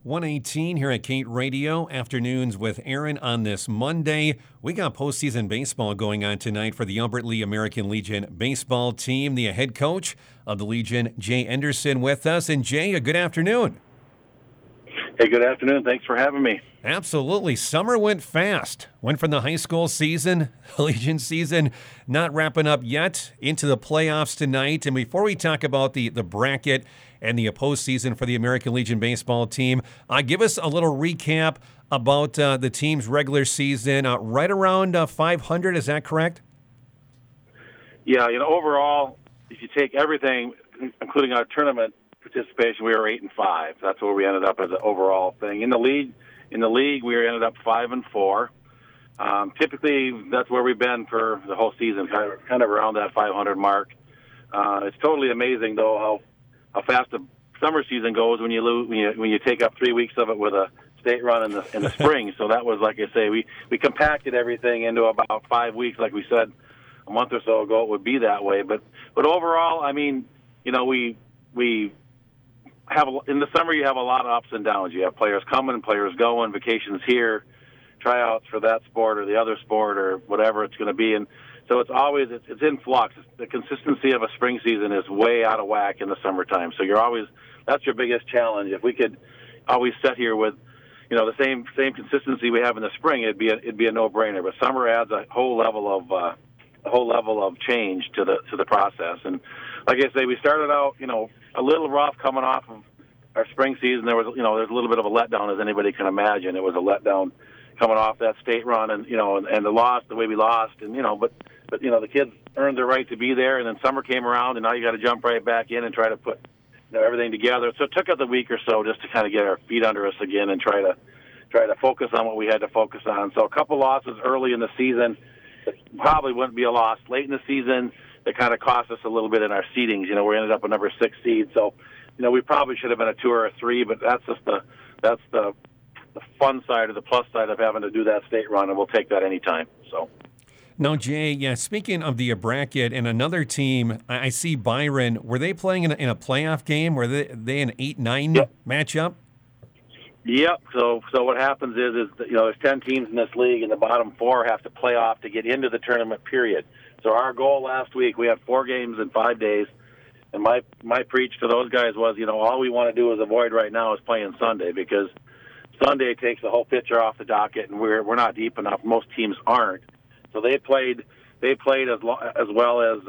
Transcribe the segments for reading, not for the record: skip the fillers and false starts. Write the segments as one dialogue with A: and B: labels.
A: 118 here at Kate Radio. Afternoons with Aaron on this Monday. We got postseason baseball going on tonight for the Albert Lea American Legion baseball team. The head coach of the Legion, Jay Enderson, with us. And Jay, a good afternoon.
B: Hey, good afternoon. Thanks for having me.
A: Absolutely. Summer went fast. Went from the high school season, Legion season, not wrapping up yet, into the playoffs tonight. And before we talk about the bracket and the postseason for the American Legion baseball team, give us a little recap about the team's regular season. Right around 500, is that correct?
B: Yeah, overall, if you take everything, including our tournament participation, we were 8-5. That's where we ended up as an overall thing. In the league, we ended up 5-4. Typically, that's where we've been for the whole season, kind of around that 500 mark. It's totally amazing, though, how fast the summer season goes when you take up 3 weeks of it with a state run in the spring. So that was, like I say, we compacted everything into about 5 weeks, like we said a month or so ago. It would be that way, but overall, I mean, we have in the summer you have a lot of ups and downs. You have players coming, players going, vacations here, tryouts for that sport or the other sport or whatever it's going to be, and so it's in flux. The consistency of a spring season is way out of whack in the summertime. So that's your biggest challenge. If we could always sit here with the same consistency we have in the spring, it'd be a no-brainer. But summer adds a whole level of change to the process. And like I say, we started out a little rough coming off of our spring season. There's a little bit of a letdown, as anybody can imagine. It was a letdown coming off that state run, and the loss, the way we lost, and but the kids earned their right to be there. And then summer came around, and now you got to jump right back in and try to put everything together. So it took us a week or so just to kind of get our feet under us again and try to focus on what we had to focus on. So a couple losses early in the season that probably wouldn't be a loss late in the season that kind of cost us a little bit in our seedings. We ended up a number 6 seed, so we probably should have been a 2 or a 3, but that's just the fun side or the plus side of having to do that state run, and we'll take that anytime. So.
A: Now, Jay, speaking of the bracket and another team, I see Byron. Were they playing in a playoff game? Were they an 8-9 matchup?
B: Yep. So what happens is there's 10 teams in this league, and the bottom 4 have to play off to get into the tournament period. So our goal last week, we had 4 games in 5 days, and my preach to those guys was, all we want to do is avoid right now is playing Sunday, because Sunday takes the whole picture off the docket, and we're not deep enough. Most teams aren't. So they played as well as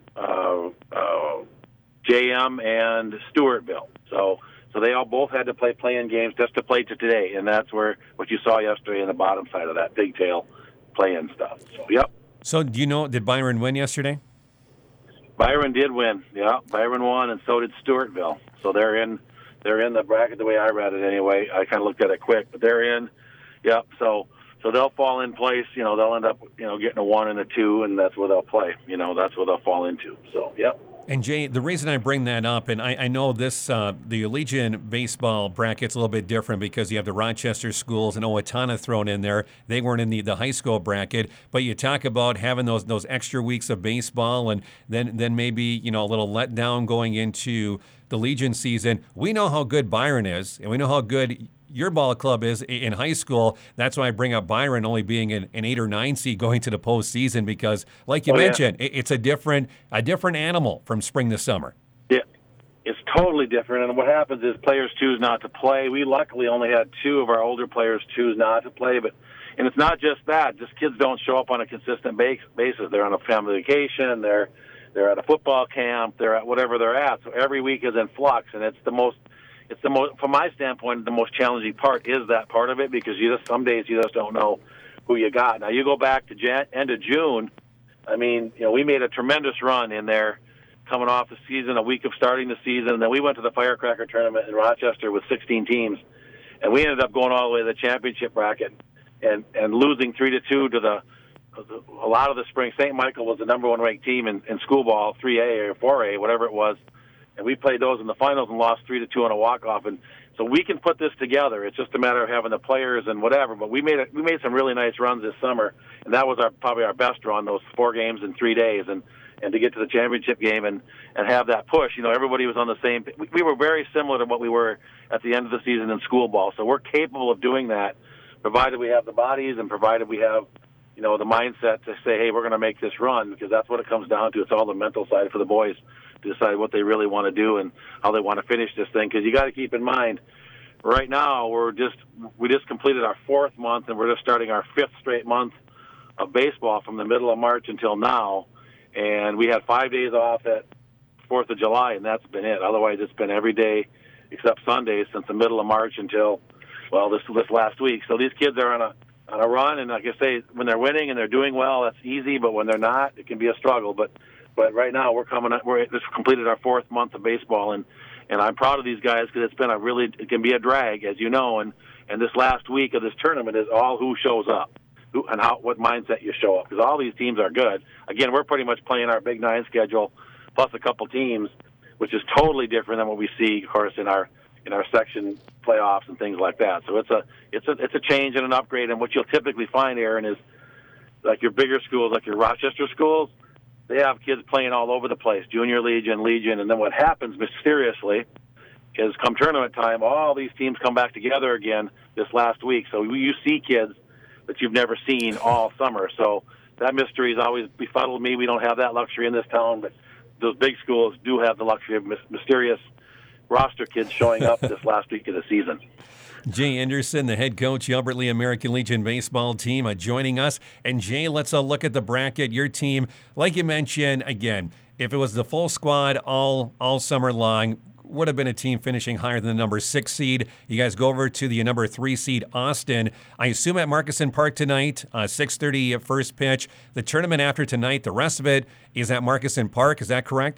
B: JM and Stewartville. So they all both had to play play-in games just to play to today, and that's where what you saw yesterday in the bottom side of that pigtail play-in stuff. So yep.
A: So did Byron win yesterday?
B: Byron did win. Yeah, Byron won, and so did Stewartville. So they're in the bracket the way I read it anyway. I kind of looked at it quick, but they're in. Yep. So they'll fall in place. They'll end up getting a 1 and a 2, and that's where they'll play. That's where they'll fall into. So yep.
A: And Jay, the reason I bring that up, and I know this, the Legion baseball bracket's a little bit different because you have the Rochester schools and Owatonna thrown in there. They weren't in the high school bracket, but you talk about having those extra weeks of baseball, and then maybe a little letdown going into the Legion season. We know how good Byron is, and we know how good your ball club is in high school. That's why I bring up Byron only being an 8 or 9 seed going to the postseason, because, like you mentioned, it's a different animal from spring to summer.
B: Yeah, it's totally different. And what happens is players choose not to play. We luckily only had 2 of our older players choose not to play, and it's not just that. Just kids don't show up on a consistent basis. They're on a family vacation. They're at a football camp. They're at whatever they're at. So every week is in flux, and it's the most, from my standpoint, the most challenging part is that part of it, because some days you just don't know who you got. Now you go back to end of June. I mean, we made a tremendous run in there, coming off the season, a week of starting the season, and then we went to the Firecracker tournament in Rochester with 16 teams, and we ended up going all the way to the championship bracket and losing 3-2 to a lot of the spring. St. Michael was the number 1 ranked team in school ball, 3A or 4A, whatever it was. And we played those in the finals and lost 3-2 on a walk-off. And so we can put this together. It's just a matter of having the players and whatever. But we made some really nice runs this summer, and that was probably our best run, those 4 games in 3 days. And and to get to the championship game and have that push. Everybody was on the same. We were very similar to what we were at the end of the season in school ball. So we're capable of doing that, provided we have the bodies and provided we have, the mindset to say, hey, we're going to make this run, because that's what it comes down to. It's all the mental side for the boys to decide what they really want to do and how they want to finish this thing. Because you got to keep in mind, right now we just completed our 4th month, and we're just starting our 5th straight month of baseball from the middle of March until now. And we had 5 days off at 4th of July, and that's been it. Otherwise, it's been every day except Sundays since the middle of March until, this last week. So these kids are on a run, and like I say, when they're winning and they're doing well, that's easy. But when they're not, it can be a struggle. But right now, we're just completed our 4th month of baseball, and I'm proud of these guys, because it can be a drag, as you know. And this last week of this tournament is all who shows up. And what mindset you show up, because all these teams are good. Again, we're pretty much playing our Big 9 schedule plus a couple teams, which is totally different than what we see, of course, in our section playoffs and things like that. So it's a change and an upgrade. And what you'll typically find, Aaron, is like your bigger schools, like your Rochester schools, they have kids playing all over the place, Junior Legion, and then what happens mysteriously is come tournament time, all these teams come back together again this last week. So you see kids that you've never seen all summer. So that mystery has always befuddled me. We don't have that luxury in this town, but those big schools do have the luxury of mysterious roster kids showing up this last week of the season.
A: Jay Anderson, the head coach, the Albert Lea American Legion baseball team, joining us. And Jay, let's look at the bracket. Your team, like you mentioned, again, if it was the full squad all summer long, would have been a team finishing higher than the number 6 seed. You guys go over to the number 3 seed, Austin. I assume at Markuson Park tonight, 6:30 first pitch. The tournament after tonight, the rest of it is at Markuson Park. Is that correct?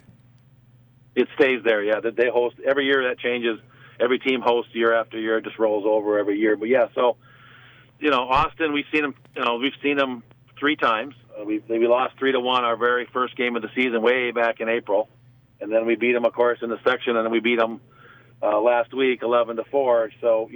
B: It stays there, yeah. They host every year. That changes. Every team hosts year after year. It just rolls over every year. But yeah, so Austin, we've seen them 3 times. We lost 3-1 our very first game of the season way back in April. And then we beat them, of course, in the section, and then we beat them last week, 11-4. So,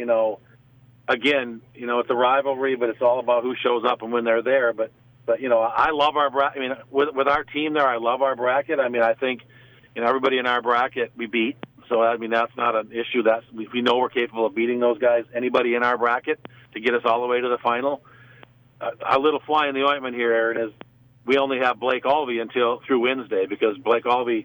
B: again, it's a rivalry, but it's all about who shows up and when they're there. But I love our bracket. I mean, with our team there, I love our bracket. I mean, I think, everybody in our bracket we beat. So, I mean, that's not an issue. We know we're capable of beating those guys, anybody in our bracket, to get us all the way to the final. A little fly in the ointment here, Aaron, is we only have Blake Alvey through Wednesday, because Blake Alvey's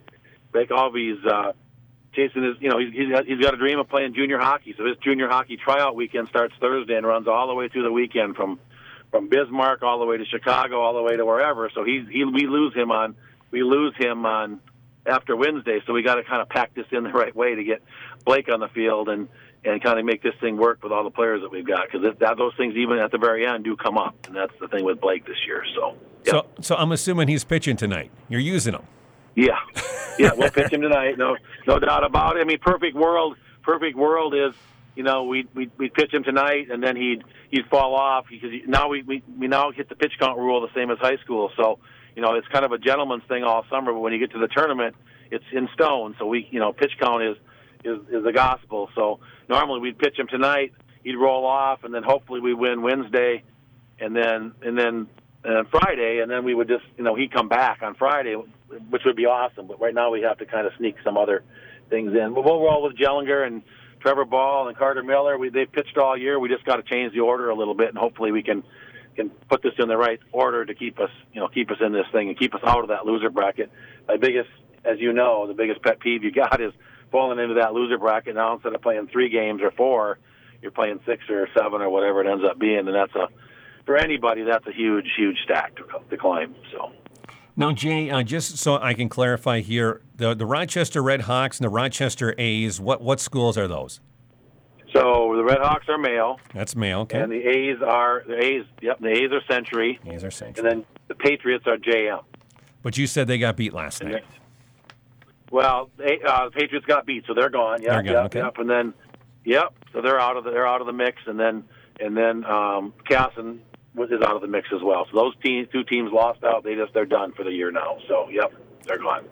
B: chasing his, he's got a dream of playing junior hockey. So his junior hockey tryout weekend starts Thursday and runs all the way through the weekend from Bismarck all the way to Chicago, all the way to wherever. So we lose him on after Wednesday. So we got to kind of pack this in the right way to get Blake on the field and kind of make this thing work with all the players that we've got, because those things even at the very end do come up, and that's the thing with Blake this year. So yeah.
A: So I'm assuming he's pitching tonight. You're using him.
B: Yeah, we'll pitch him tonight. No doubt about it. I mean, perfect world is, we'd pitch him tonight, and then he'd fall off, because now we now hit the pitch count rule the same as high school. So, it's kind of a gentleman's thing all summer, but when you get to the tournament, it's in stone. So pitch count is the gospel. So normally we'd pitch him tonight, he'd roll off, and then hopefully we win Wednesday, and then Friday, and then we would just, he'd come back on Friday, which would be awesome. But right now we have to kind of sneak some other things in. But we'll roll with Jellinger and Trevor Ball and Carter Miller. They've pitched all year. We just got to change the order a little bit, and hopefully we can put this in the right order to keep us in this thing and keep us out of that loser bracket. My biggest, as you know, the biggest pet peeve you got is falling into that loser bracket. Now instead of playing 3 games or 4, you're playing 6 or 7 or whatever it ends up being, and for anybody, that's a huge, huge stack to climb. So.
A: Now, Jay, just so I can clarify here, the Rochester Red Hawks and the Rochester A's, what schools are those?
B: So the Red Hawks are male.
A: That's male, okay.
B: And the A's are Century.
A: A's are Century.
B: And then the Patriots are JM.
A: But you said they got beat last night.
B: Well, the Patriots got beat, so they're gone.
A: They're gone, okay.
B: And then, so they're out of the mix, and then Casson is out of the mix as well. So those 2 teams lost out. They're done for the year now. So they're gone.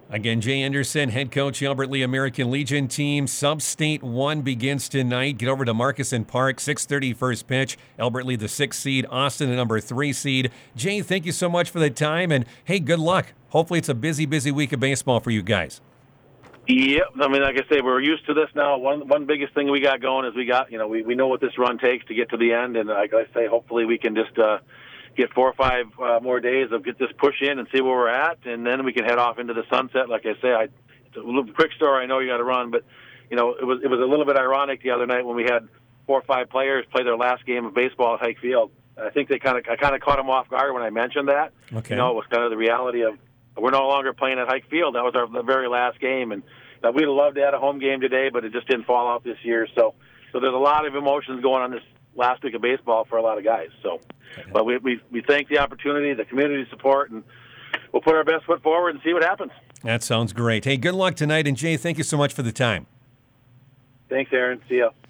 A: Again, Jay Anderson, head coach, Albert Lee American Legion team. Sub-State 1 begins tonight. Get over to Markuson Park, 6:30 first pitch. Albert Lee, the 6th seed. Austin, the number 3 seed. Jay, thank you so much for the time, and hey, good luck. Hopefully it's a busy week of baseball for you guys.
B: Yep. I mean, like I say, we're used to this now. One biggest thing we got going is we know what this run takes to get to the end, and like I say, hopefully we can just get 4 or 5 more days of get this push in and see where we're at, and then we can head off into the sunset. Like I say, it's a little quick story. I know you got to run, but it was a little bit ironic the other night when we had 4 or 5 players play their last game of baseball at Hike Field. I think I kind of caught them off guard when I mentioned that.
A: Okay.
B: It was kind of the reality of we're no longer playing at Hike Field. That was the very last game, and we'd have loved to have a home game today, but it just didn't fall out this year. So there's a lot of emotions going on this last week of baseball for a lot of guys. So, but we thank the opportunity, the community support, and we'll put our best foot forward and see what happens.
A: That sounds great. Hey, good luck tonight, and Jay, thank you so much for the time.
B: Thanks, Aaron. See ya.